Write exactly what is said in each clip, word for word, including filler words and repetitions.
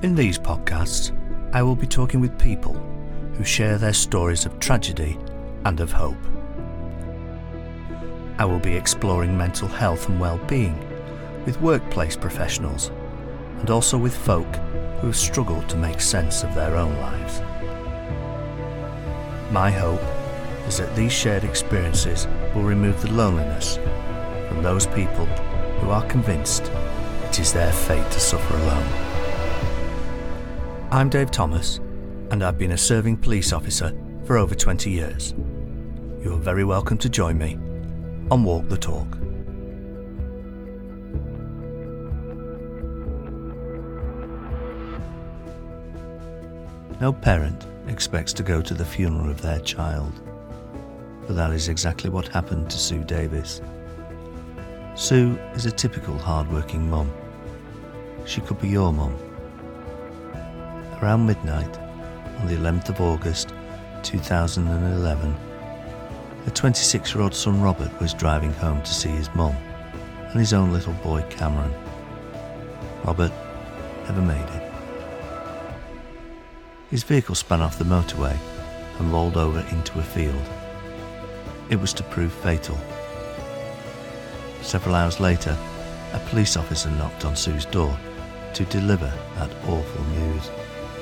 In these podcasts, I will be talking with people who share their stories of tragedy and of hope. I will be exploring mental health and well-being with workplace professionals and also with folk who have struggled to make sense of their own lives. My hope is that these shared experiences will remove the loneliness from those people who are convinced it is their fate to suffer alone. I'm Dave Thomas, and I've been a serving police officer for over twenty years. You are very welcome to join me on Walk the Talk. No parent expects to go to the funeral of their child, but that is exactly what happened to Sue Davis. Sue is a typical hard-working mum. She could be your mum. Around midnight, on the eleventh of August two thousand eleven, her twenty-six-year-old son Robert was driving home to see his mum and his own little boy Cameron. Robert never made it. His vehicle spun off the motorway and rolled over into a field. It was to prove fatal. Several hours later, a police officer knocked on Sue's door to deliver that awful news.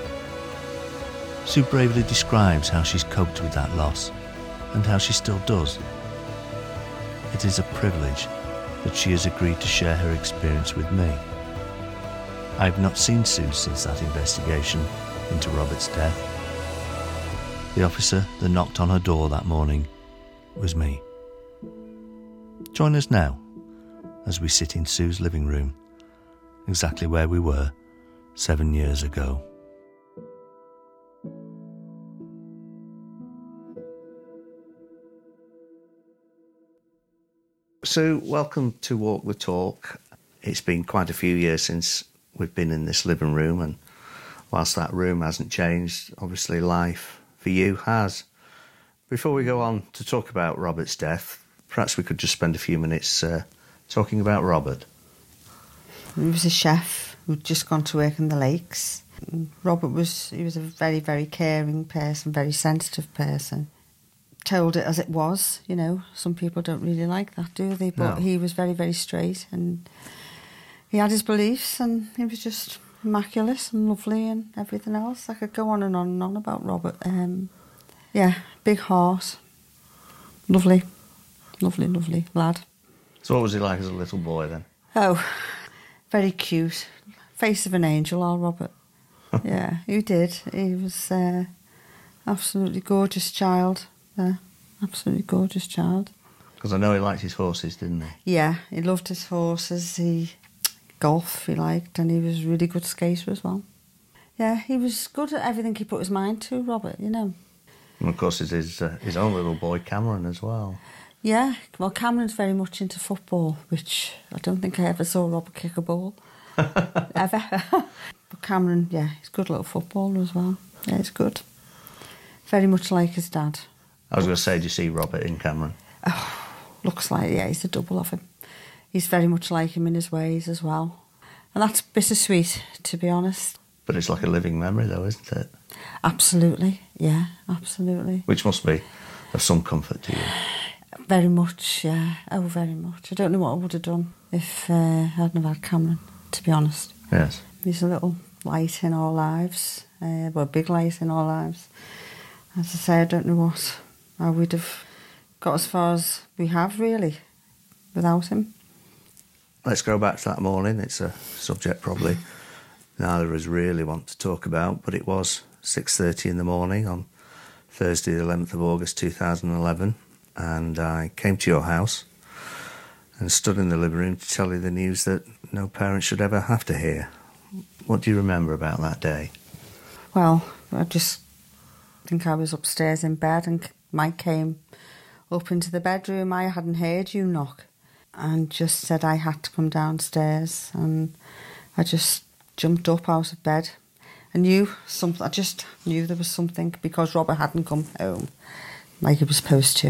Sue bravely describes how she's coped with that loss and how she still does. It is a privilege that she has agreed to share her experience with me. I have not seen Sue since that investigation into Robert's death. The officer that knocked on her door that morning was me. Join us now as we sit in Sue's living room, exactly where we were seven years ago. Sue, welcome to Walk the Talk. It's been quite a few years since we've been in this living room, and whilst that room hasn't changed, obviously life for you has. Before we go on to talk about Robert's death, perhaps we could just spend a few minutes uh, talking about Robert. He was a chef who'd just gone to work in the lakes. Robert was, he was a very, very caring person, very sensitive person. Told it as it was, you know. Some people don't really like that, do they? But No. He was very, very straight, and he had his beliefs, and he was just immaculate and lovely and everything else. I could go on and on and on about Robert. Um, yeah, big heart. Lovely, lovely, lovely lad. So what was he like as a little boy then? Oh, very cute. Face of an angel, our Robert. Yeah, he did. He was uh, absolutely gorgeous child. Yeah, absolutely gorgeous child. Because I know he liked his horses, didn't he? Yeah, he loved his horses. He golf he liked, and he was a really good skater as well. Yeah, he was good at everything he put his mind to, Robert, you know. And of course, it's his, uh, his own little boy, Cameron, as well. Yeah, well, Cameron's very much into football, which I don't think I ever saw Robert kick a ball. Ever. But Cameron, yeah, he's a good little footballer as well. Yeah, he's good. Very much like his dad. I was going to say, do you see Robert in Cameron? Oh, looks like, yeah, he's a double of him. He's very much like him in his ways as well. And that's bittersweet, to be honest. But it's like a living memory, though, isn't it? Absolutely, yeah, absolutely. Which must be of some comfort to you. Very much, yeah. Oh, very much. I don't know what I would have done if uh, I hadn't have had Cameron, to be honest. Yes. He's a little light in our lives, uh, well, a big light in our lives. As I say, I don't know what how we'd have got as far as we have, really, without him. Let's go back to that morning. It's a subject probably neither of us really want to talk about, but it was six thirty in the morning on Thursday the eleventh of August two thousand eleven, and I came to your house and stood in the living room to tell you the news that no parent should ever have to hear. What do you remember about that day? Well, I just think I was upstairs in bed, and Mike came up into the bedroom. I hadn't heard you knock, and just said I had to come downstairs, and I just jumped up out of bed. I knew something. I just knew there was something, because Robert hadn't come home like he was supposed to,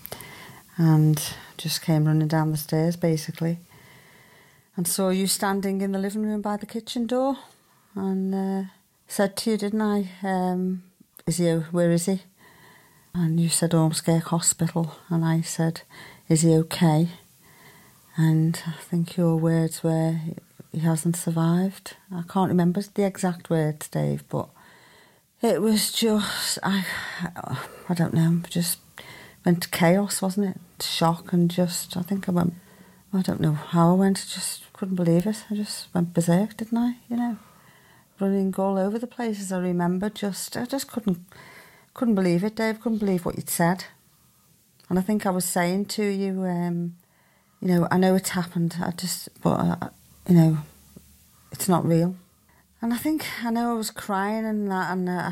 and just came running down the stairs basically, and saw you standing in the living room by the kitchen door, and uh, said to you, didn't I, um, is he, where is he? And you said Ormskirk Hospital, and I said, is he okay? And I think your words were, he hasn't survived. I can't remember the exact words, Dave, but it was just, I, I don't know, just went to chaos, wasn't it? Shock, and just, I think I went, I don't know how I went, I just couldn't believe it. I just went berserk, didn't I? You know, running all over the places. I remember just, I just couldn't, couldn't believe it, Dave, couldn't believe what you'd said. And I think I was saying to you, um, you know, I know it's happened, I just, but, uh, you know, it's not real. And I think, I know I was crying and that, and uh,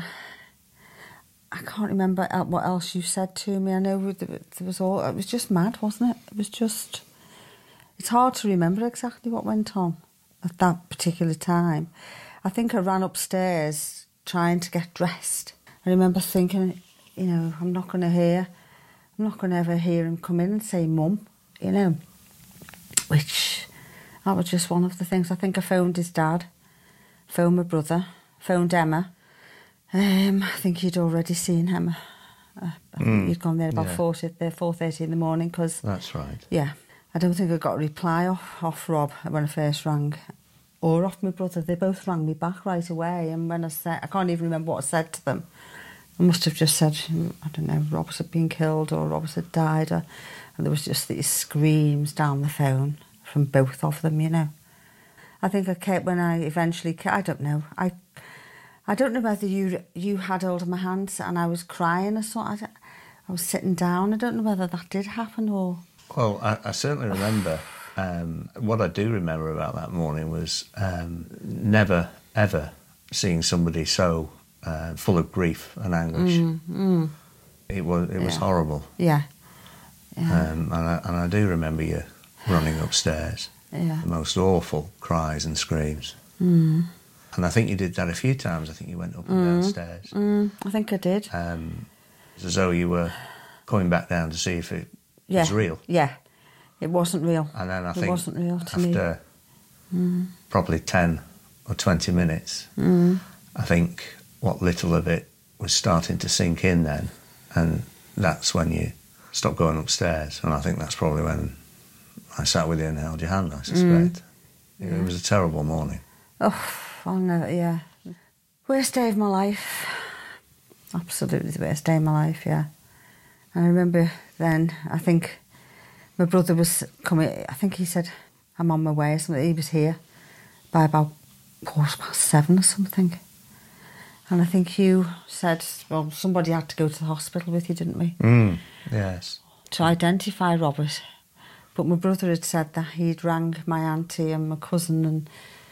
I can't remember what else you said to me. I know there was all, it was just mad, wasn't it? It was just, it's hard to remember exactly what went on at that particular time. I think I ran upstairs trying to get dressed. I remember thinking, you know, I'm not going to hear, I'm not going to ever hear him come in and say, Mum, you know, which, that was just one of the things. I think I phoned his dad, phoned my brother, phoned Emma. Um, I think he'd already seen Emma. Uh, I think mm, he'd gone there about yeah. four thirty in the morning. Cause, That's right. Yeah. I don't think I got a reply off, off Rob when I first rang, or off my brother. They both rang me back right away, and when I said, I can't even remember what I said to them. I must have just said, I don't know, Robert had been killed or Robert had died, or, and there was just these screams down the phone from both of them, you know. I think I kept, when I eventually, I don't know, I I don't know whether you you had hold of my hands and I was crying or something. I, I was sitting down. I don't know whether that did happen or... Well, I, I certainly remember, um, what I do remember about that morning was um, never, ever seeing somebody so uh, full of grief and anguish. Mm, mm. It was it was yeah. horrible. Yeah. yeah. Um, and, I, and I do remember you running upstairs. Yeah. The most awful cries and screams. Mm. And I think you did that a few times. I think you went up and mm. downstairs. Mm. I think I did. Um, it's as though you were coming back down to see if it yeah. was real. Yeah, it wasn't real. And then I it think wasn't real to me. after mm. probably ten or twenty minutes, mm. I think what little of it was starting to sink in then. And that's when you stopped going upstairs. And I think that's probably when I sat with you and held your hand, I suspect. Mm. It, yeah. it was a terrible morning. Oh, I'll never, yeah. Worst day of my life. Absolutely the worst day of my life, yeah. And I remember then, I think my brother was coming, I think he said, I'm on my way or something. He was here by about quarter past seven or something. And I think you said, well, somebody had to go to the hospital with you, didn't we? Mm, yes. To identify Robert. But my brother had said that he'd rang my auntie and my cousin and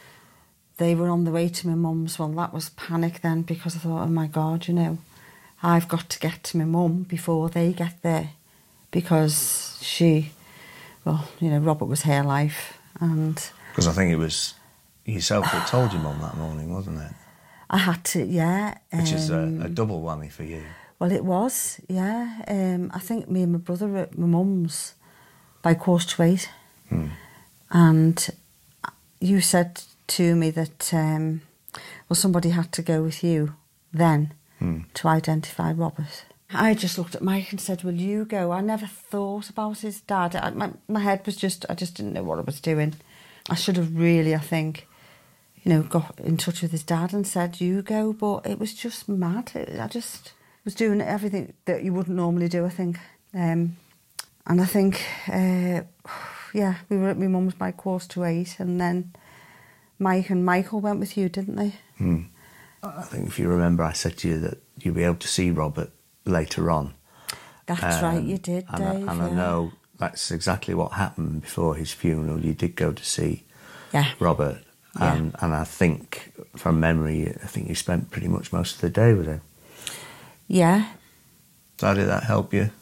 they were on the way to my mum's. Well, that was panic then because I thought, oh my God, you know, I've got to get to my mum before they get there because she, well, you know, Robert was her life and... Because I think it was yourself that told your mum that morning, wasn't it? I had to, yeah. Which um, is a, a um, double whammy for you. Well, it was, yeah. Um, I think me and my brother were at my mum's by quarter to eight. Hmm. And you said to me that, um, well, somebody had to go with you then hmm. to identify Robert. I just looked at Mike and said, will you go? I never thought about his dad. I, my, my head was just, I just didn't know what I was doing. I should have really, I think, you know, got in touch with his dad and said, you go, but it was just mad. It, I just was doing everything that you wouldn't normally do, I think. Um, and I think, uh, yeah, we were at my mum's by quarter to eight and then Mike and Michael went with you, didn't they? Hmm. I think if you remember, I said to you that you'll be able to see Robert later on. That's um, right, you did, and Dave. I, and yeah. I know that's exactly what happened before his funeral. You did go to see yeah. Robert. Yeah. And, and I think, from memory, I think you spent pretty much most of the day with him. Yeah. So how did that help you?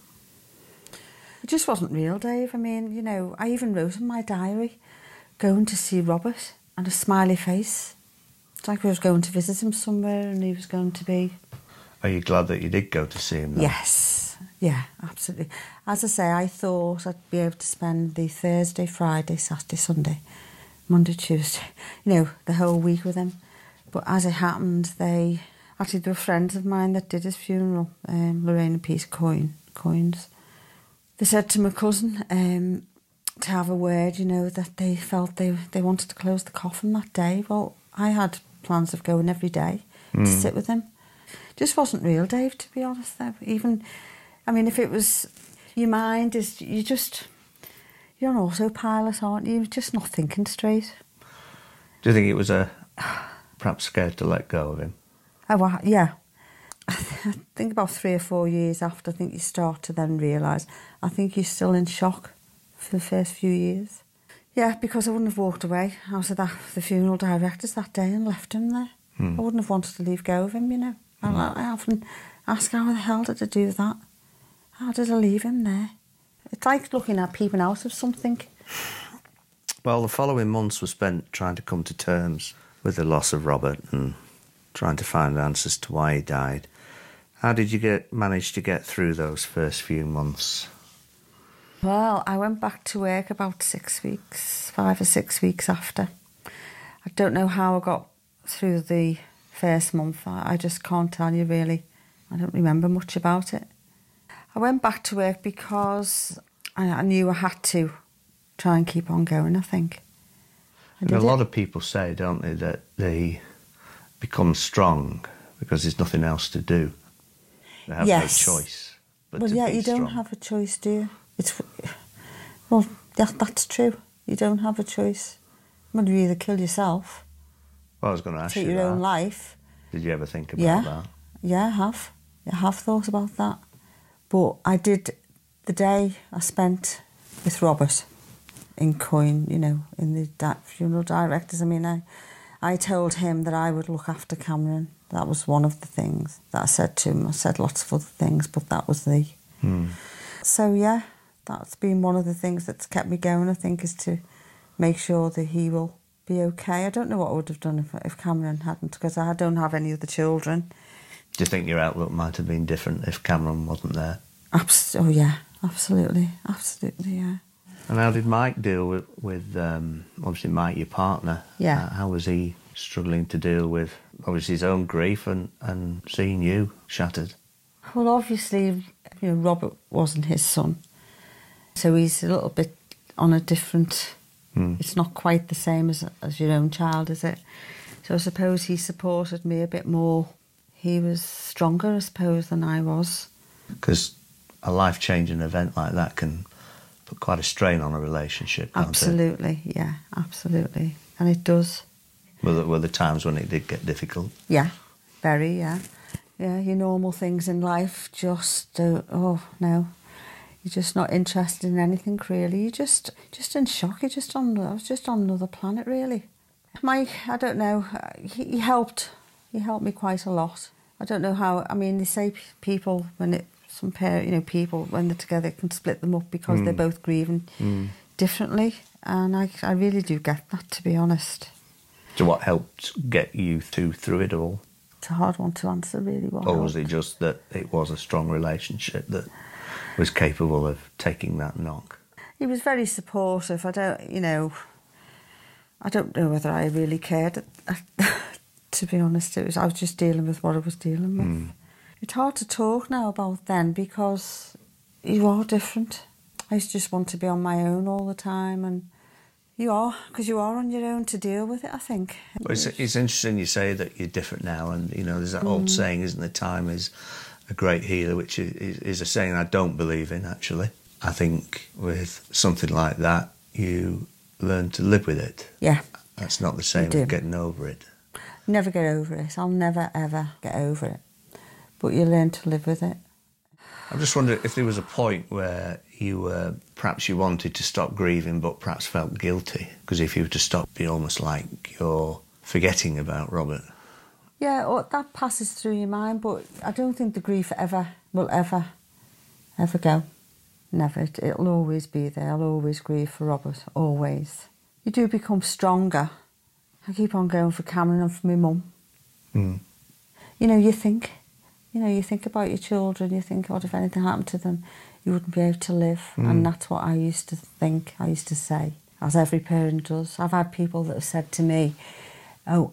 It just wasn't real, Dave. I mean, you know, I even wrote in my diary, going to see Robert and a smiley face. It's like I was going to visit him somewhere and he was going to be... Are you glad that you did go to see him, though? Yes. Yeah, absolutely. As I say, I thought I'd be able to spend the Thursday, Friday, Saturday, Sunday... Monday, Tuesday, you know, the whole week with him. But as it happened, they... Actually, there were friends of mine that did his funeral, um, Lorraine and Peter Coyne, Coynes. They said to my cousin um, to have a word, you know, that they felt they they wanted to close the coffin that day. Well, I had plans of going every day mm. to sit with him. Just wasn't real, Dave, to be honest, though. Even, I mean, if it was... Your mind is... You just... You're on autopilot, aren't you? You're just not thinking straight. Do you think it was a... perhaps scared to let go of him? Oh, well, yeah. I think about three or four years after, I think you start to then realise, I think you're still in shock for the first few years. Yeah, because I wouldn't have walked away out of that, the funeral directors that day and left him there. Hmm. I wouldn't have wanted to leave go of him, you know. Hmm. I, I often ask, how the hell did I do that? How did I leave him there? It's like looking at peeping out of something. Well, the following months were spent trying to come to terms with the loss of Robert and trying to find answers to why he died. How did you get manage to get through those first few months? Well, I went back to work about six weeks, five or six weeks after. I don't know how I got through the first month. I just can't tell you, really. I don't remember much about it. I went back to work because I, I knew I had to try and keep on going, I think. I and a lot it. of people say, don't they, that they become strong because there's nothing else to do. They have yes. no choice. But well, to yeah, be you strong. don't have a choice, do you? It's well, that, that's true. You don't have a choice. Well, you either kill yourself. Well, I was going to ask take you your that. own life. Did you ever think about yeah. that? Yeah, I have. I have thought about that. But I did the day I spent with Robert in Coyne, you know, in the di funeral directors. I mean, I, I told him that I would look after Cameron. That was one of the things that I said to him. I said lots of other things, but that was the... Hmm. So, yeah, that's been one of the things that's kept me going, I think, is to make sure that he will be okay. I don't know what I would have done if, if Cameron hadn't, because I don't have any other children. Do you think your outlook might have been different if Cameron wasn't there? Abs oh, yeah, absolutely, absolutely, yeah. And how did Mike deal with, with um, obviously Mike, your partner? Yeah. Uh, how was he struggling to deal with, obviously, his own grief and, and seeing you shattered? Well, obviously, you know, Robert wasn't his son. So he's a little bit on a different... Mm. It's not quite the same as, as your own child, is it? So I suppose he supported me a bit more. He was stronger, I suppose, than I was. Because a life-changing event like that can put quite a strain on a relationship, can't absolutely, it? yeah, absolutely. And it does. Were there, were there times when it did get difficult? Yeah, very, yeah. Yeah, your normal things in life just, uh, oh, no. You're just not interested in anything, really. You're just, just in shock. You're just on, I was just on another planet, really. Mike, I don't know, he, he helped. He helped me quite a lot. I don't know how, I mean, they say people, when it, some pair, you know, people, when they're together, can split them up because mm. they're both grieving mm. differently. And I, I really do get that, to be honest. So what helped get you two through it all? It's a hard one to answer, really. What or was it just that it was a strong relationship that was capable of taking that knock? He was very supportive. I don't, you know, I don't know whether I really cared. To be honest, it was, I was just dealing with what I was dealing with. Mm. It's hard to talk now about then because you are different. I used to just want to be on my own all the time, and you are, because you are on your own to deal with it, I think. Well, it's, it's interesting you say that you're different now, and, you know, there's that mm. old saying, isn't there, time is a great healer, which is, is a saying I don't believe in, actually. I think with something like that, you learn to live with it. Yeah. That's not the same as getting over it. Never get over it. I'll never, ever get over it. But you learn to live with it. I'm just wondering if there was a point where you were, perhaps you wanted to stop grieving but perhaps felt guilty, because if you were to stop, it'd be almost like you're forgetting about Robert. Yeah, well, that passes through your mind, but I don't think the grief ever will ever, ever go. Never. It'll always be there. I'll always grieve for Robert, always. You do become stronger. I keep on going for Cameron and for my mum. Mm. You know, you think, you know, you think about your children, you think, what if anything happened to them, you wouldn't be able to live. Mm. And that's what I used to think, I used to say, as every parent does. I've had people that have said to me, oh,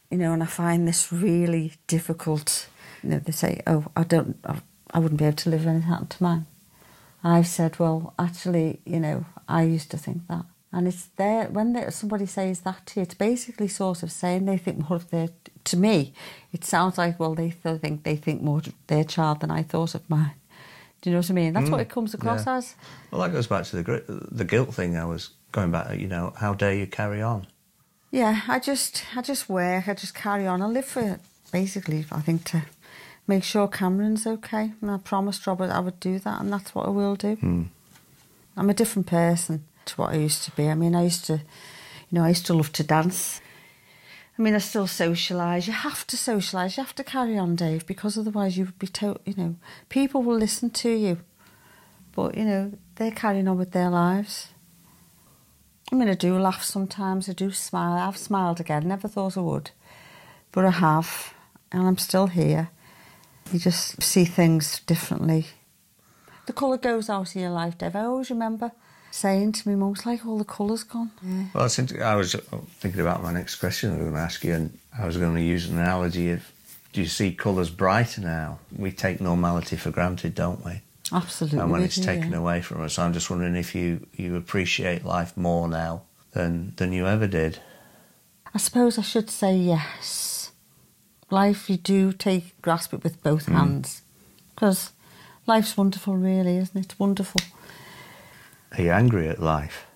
you know, and I find this really difficult. You know, they say, oh, I don't, I, I wouldn't be able to live if anything happened to mine. I've said, well, actually, you know, I used to think that. And it's there, when they, somebody says that to you, it's basically sort of saying they think more of their, to me, it sounds like, well, they th- think they think more of their child than I thought of mine. Do you know what I mean? That's mm, what it comes across yeah. as. Well, that goes back to the gr- the guilt thing I was going back, you know, how dare you carry on? Yeah, I just, I just work, I just carry on. I live for, basically, I think, to make sure Cameron's okay. And I promised Robert I would do that, and that's what I will do. Mm. I'm a different person to what I used to be. I mean, I used to, you know, I used to love to dance. I mean, I still socialise. You have to socialise. You have to carry on, Dave, because otherwise you would be, to- you know, people will listen to you. But, you know, they're carrying on with their lives. I mean, I do laugh sometimes. I do smile. I've smiled again. Never thought I would. But I have. And I'm still here. You just see things differently. The colour goes out of your life, Dave. I always remember saying to me, Mum, it's like all the colour's gone. Yeah. Well, I, think, I was thinking about my next question I was going to ask you, and I was going to use an analogy of, do you see colours brighter now? We take normality for granted, don't we? Absolutely. And when it's do, taken yeah. away from us, I'm just wondering if you, you appreciate life more now than, than you ever did. I suppose I should say yes. Life, you do take, grasp it with both mm. hands. Because life's wonderful, really, isn't it? Wonderful. Are you angry at life?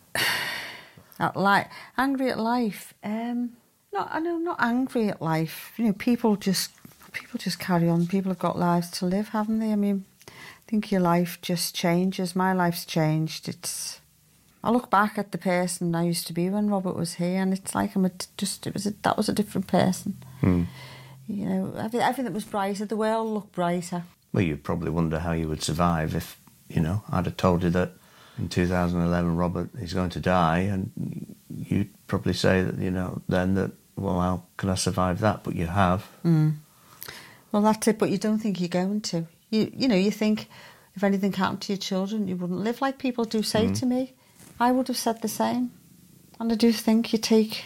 At life, angry at life. Um, not, I know, not angry at life. You know, people just, people just carry on. People have got lives to live, haven't they? I mean, I think your life just changes. My life's changed. It's. I look back at the person I used to be when Robert was here, and it's like I'm a, just. It was a, that was a different person. Hmm. You know, everything, everything was brighter. The world looked brighter. Well, you'd probably wonder how you would survive if, you know, I'd have told you that in two thousand eleven, Robert is going to die, and you'd probably say that, you know, then that, well, how can I survive that? But you have. Mm. Well, that's it, but you don't think you're going to. You you know, you think if anything happened to your children, you wouldn't live, like people do say mm. to me. I would have said the same. And I do think you take,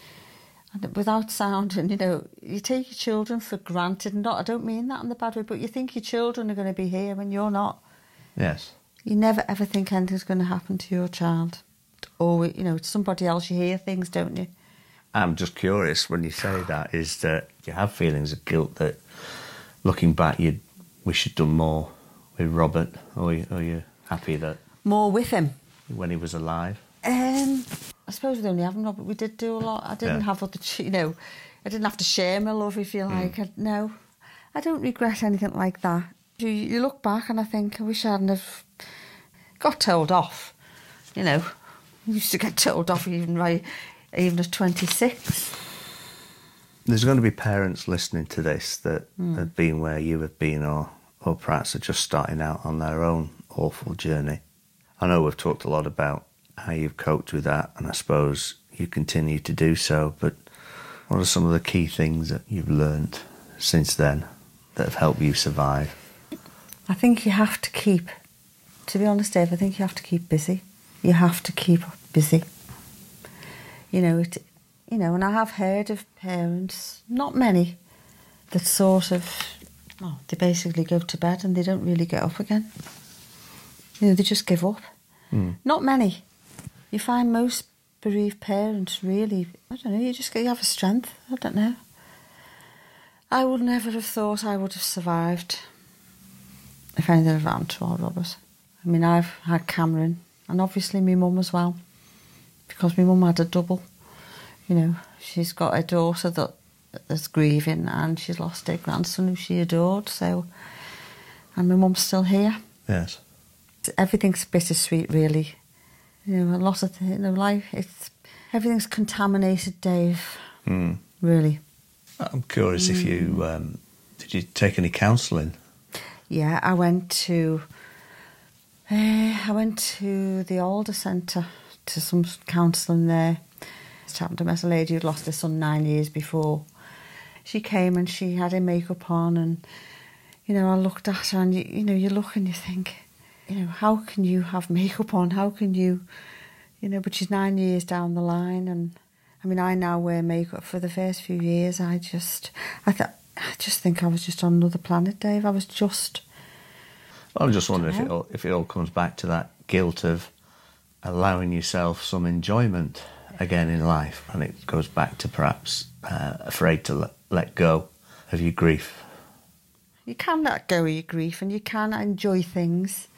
without sounding, you know, you take your children for granted. Not, I don't mean that in the bad way, but you think your children are going to be here when you're not. Yes. You never ever think anything's going to happen to your child. Or, you know, it's somebody else. You hear things, don't you? I'm just curious, when you say that, is that you have feelings of guilt that, looking back, you'd wish you'd done more with Robert, or are you happy that... More with him? When he was alive? Um, I suppose with only having Robert, we did do a lot. I didn't yeah. have other, you know, I didn't have to share my love, if you like. Mm. I, no, I don't regret anything like that. You, you look back and I think, I wish I hadn't have got told off, you know. I used to get told off even right, even at twenty-six. There's going to be parents listening to this that mm. have been where you have been, or, or perhaps are just starting out on their own awful journey. I know we've talked a lot about how you've coped with that, and I suppose you continue to do so, but what are some of the key things that you've learnt since then that have helped you survive? I think you have to keep, to be honest, Dave, I think you have to keep busy. You have to keep busy. You know, it, you know, and I have heard of parents, not many, that sort of, well, they basically go to bed and they don't really get up again. You know, they just give up. Mm. Not many. You find most bereaved parents really, I don't know, you just you have a strength. I don't know. I would never have thought I would have survived if anything had happened to our Robert. I mean, I've had Cameron, and obviously my mum as well, because my mum had a double. You know, she's got a daughter that that's grieving, and she's lost her grandson who she adored. So, and my mum's still here. Yes. Everything's bittersweet, really. You know, a lot of, you know, life, it's, everything's contaminated, Dave. Mm. Really. I'm curious mm. if you, um, did you take any counselling? Yeah, I went to, uh, I went to the Alder Centre, to some counselling there. It happened to me as a lady who'd lost her son nine years before. She came and she had her makeup on, and, you know, I looked at her and, you, you know, you look and you think, you know, how can you have makeup on? How can you, you know, but she's nine years down the line, and I mean, I now wear makeup. For the first few years, I just, I thought, I just think I was just on another planet, Dave. I was just. Well, I'm just wondering if it all, if it all comes back to that guilt of allowing yourself some enjoyment again in life, and it goes back to perhaps uh, afraid to let, let go of your grief. You can let go of your grief, and you can enjoy things.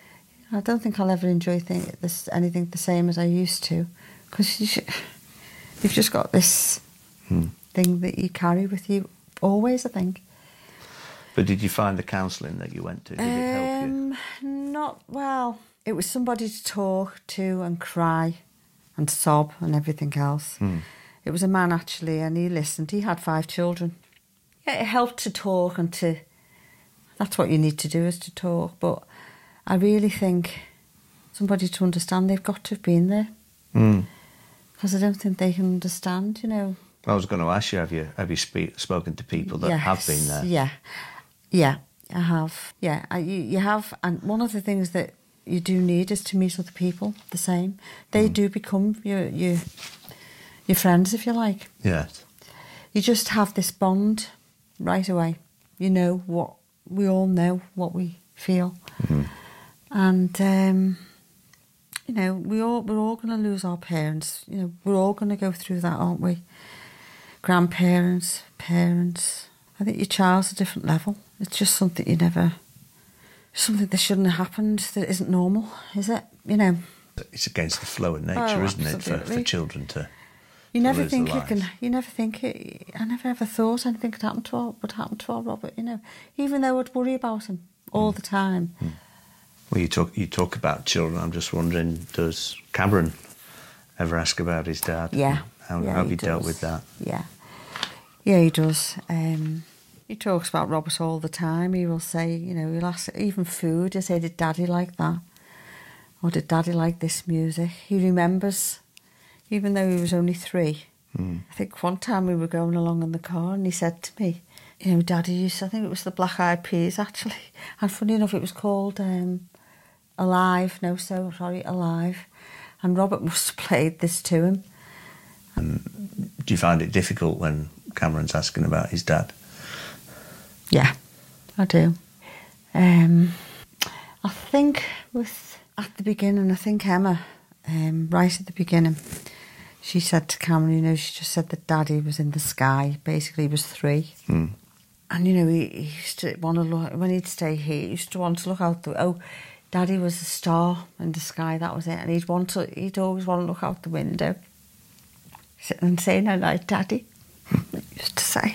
I don't think I'll ever enjoy thing, this, anything the same as I used to, because you you've just got this hmm. thing that you carry with you always, I think. But did you find the counselling that you went to, did um, it help you? Not well. It was somebody to talk to and cry and sob and everything else. Hmm. It was a man, actually, and he listened. He had five children. Yeah, it helped to talk and to... That's what you need to do, is to talk. But I really think somebody to understand, they've got to have been there. Mm. Because I don't think they can understand, you know. I was going to ask you, have you have you spe- spoken to people that yes, have been there? Yeah, yeah, I have. Yeah, I, you, you have. And one of the things that you do need is to meet other people the same. They mm. do become your, your, your friends, if you like. Yes. You just have this bond right away. You know what, we all know what we feel. Mm. And... Um, You know, we all, we're all going to lose our parents. You know, we're all going to go through that, aren't we? Grandparents, parents. I think your child's a different level. It's just something you never... Something that shouldn't have happened, that isn't normal, is it? You know. It's against the flow of nature, oh, isn't it, for, for children to You to never lose think their you lives. can... You never think... It, I never ever thought anything could happen to our, would happen to our Robert, you know. Even though I'd worry about him all mm. the time. Mm. Well, you talk you talk about children. I'm just wondering, does Cameron ever ask about his dad? Yeah. How, yeah, how have he you does. dealt with that? Yeah. Yeah, he does. Um, he talks about Robert all the time. He will say, you know, he'll ask, even food, he'll say, did Daddy like that? Or did Daddy like this music? He remembers, even though he was only three. Mm. I think one time we were going along in the car and he said to me, you know, Daddy used to, I think it was the Black Eyed Peas, actually. And funny enough, it was called... Um, Alive, no, so sorry, Alive. And Robert must have played this to him. Um, do you find it difficult when Cameron's asking about his dad? Yeah, I do. Um, I think with, at the beginning, I think Emma, um, right at the beginning, she said to Cameron, you know, she just said that Daddy was in the sky. Basically, he was three. Mm. And, you know, he, he used to want to look, when he'd stay here, he used to want to look out the, oh, Daddy was a star in the sky, that was it. And he'd want to, he'd always want to look out the window, sitting and saying, "I like Daddy," he used to say.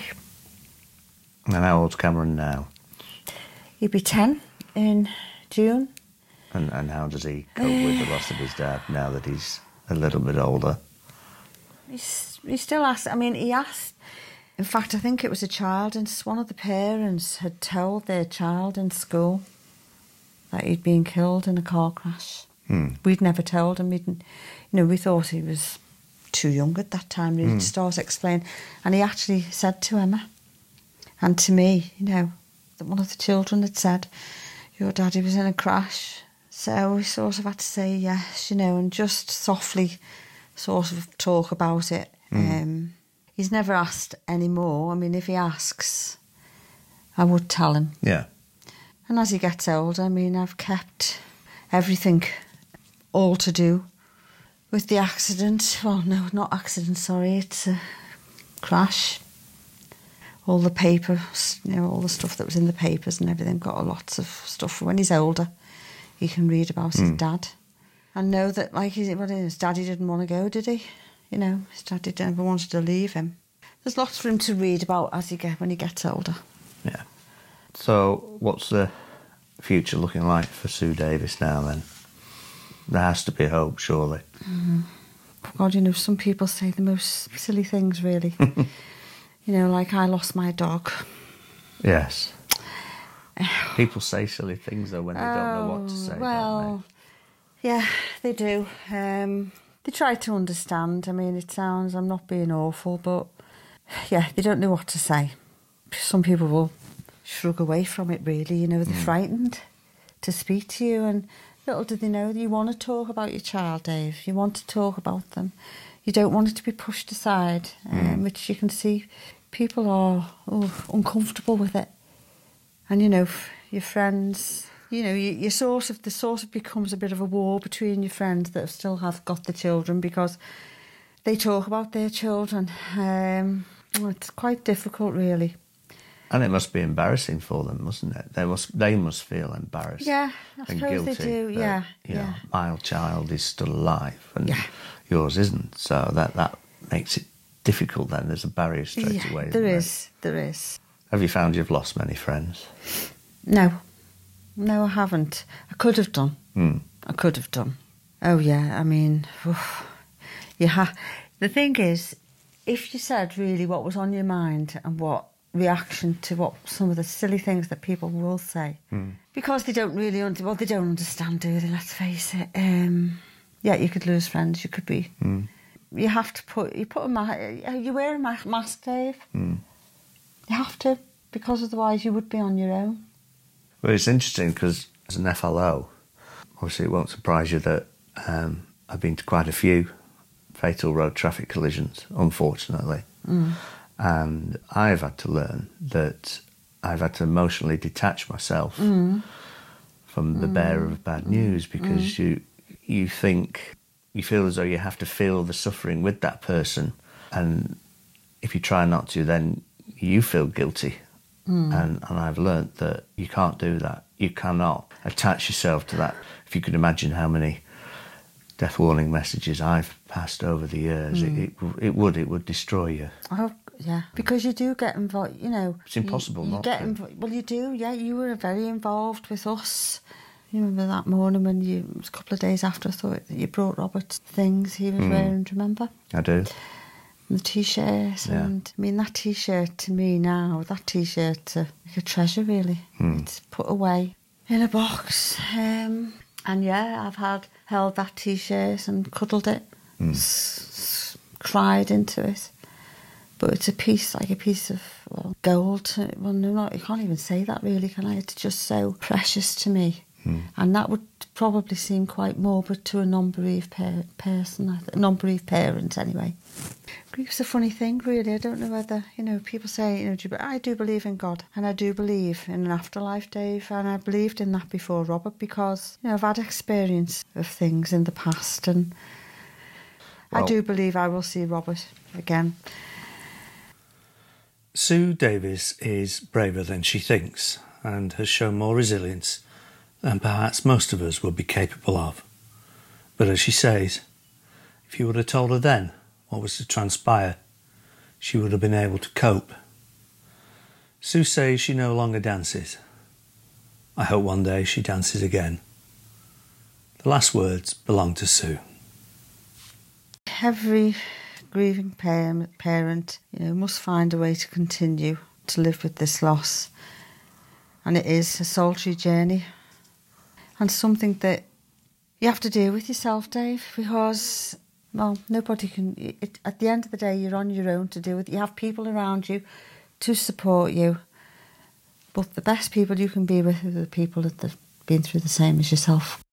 And how old's Cameron now? He'd be ten in June. And and how does he cope uh, with the loss of his dad now that he's a little bit older? He's, he still asks, I mean, he asked, in fact, I think it was a child, and one of the parents had told their child in school that he'd been killed in a car crash. Hmm. We'd never told him. We'd, you know, we thought he was too young at that time really hmm. to start explaining. And he actually said to Emma and to me, you know, that one of the children had said, your daddy was in a crash. So we sort of had to say yes, you know, and just softly sort of talk about it. Hmm. Um, he's never asked any more. I mean, if he asks, I would tell him. Yeah. And as he gets older, I mean, I've kept everything all to do with the accident. Well, no, not accident, sorry, it's a crash. All the papers, you know, all the stuff that was in the papers and everything, got lots of stuff. For when he's older, he can read about mm. his dad. And know that, like, his daddy didn't want to go, did he? You know, his daddy never wanted to leave him. There's lots for him to read about as he get when he gets older. Yeah. So, what's the future looking like for Sue Davis now, then? There has to be hope, surely. Mm. God, you know, some people say the most silly things, really. You know, like, I lost my dog. Yes. People say silly things, though, when they oh, don't know what to say, well, don't they? Yeah, they do. Um, they try to understand. I mean, it sounds, I'm not being awful, but, yeah, they don't know what to say. Some people will shrug away from it, really, you know, they're mm. frightened to speak to you, and little do they know that you want to talk about your child, Dave. You want to talk about them. You don't want it to be pushed aside, um, mm. which you can see people are oh, uncomfortable with it. And, you know, your friends, you know, you, you sort of, there sort of becomes a bit of a war between your friends that still have got the children because they talk about their children. Um, it's quite difficult, really. And it must be embarrassing for them, mustn't it? They must they must feel embarrassed. Yeah, I and suppose guilty they do, that, yeah. You yeah. know, my child is still alive and yeah. yours isn't. So that, that makes it difficult then. There's a barrier straight yeah, away. There is, there? there is. Have you found you've lost many friends? No. No, I haven't. I could have done. Mm. I could have done. Oh, yeah, I mean, oof. you ha- the thing is, if you said really what was on your mind and what reaction to what some of the silly things that people will say, mm. because they don't really under- well they don't understand, do they? Let's face it. Um, yeah, you could lose friends. You could be. Mm. You have to put you put a ma- you wear a ma- mask, Dave. Mm. You have to, because otherwise you would be on your own. Well, it's interesting because as an F L O, obviously it won't surprise you that um, I've been to quite a few fatal road traffic collisions, unfortunately. Mm. And I've had to learn that I've had to emotionally detach myself mm. from the mm. bearer of bad news because mm. you you think, you feel as though you have to feel the suffering with that person. And if you try not to, then you feel guilty. Mm. And, and I've learnt that you can't do that. You cannot attach yourself to that. If you could imagine how many death warning messages I've passed over the years, mm. it, it, it would, it would destroy you. Oh, yeah, because you do get involved, you know. It's impossible you, you not get to. Inv- well, you do, yeah. You were very involved with us. You remember that morning when you, it was a couple of days after I thought that you brought Robert things he was mm. wearing, do you remember? I do. And the T-shirt, yeah. and I mean, that T-shirt to me now, that T-shirt, uh, like a treasure, really. Mm. It's put away in a box. Um, and yeah, I've had held that T-shirt and cuddled it, mm. s- s- cried into it. But it's a piece, like a piece of well, gold. Well, no, not, you can't even say that really, can I? It's just so precious to me. Mm. And that would probably seem quite morbid to a non-bereaved per- person, a non-bereaved parent anyway. Grief's a funny thing, really. I don't know whether, you know, people say, you know, do you, I do believe in God and I do believe in an afterlife, Dave, and I believed in that before Robert because, you know, I've had experience of things in the past and well, I do believe I will see Robert again. Sue Davies is braver than she thinks and has shown more resilience than perhaps most of us would be capable of. But as she says, if you would have told her then what was to transpire, she would have been able to cope. Sue says she no longer dances. I hope one day she dances again. The last words belong to Sue. Every grieving parent, you know, must find a way to continue to live with this loss. And it is a solitary journey. And something that you have to deal with yourself, Dave, because, well, nobody can... It, at the end of the day, you're on your own to deal with it. You have people around you to support you. But the best people you can be with are the people that have been through the same as yourself.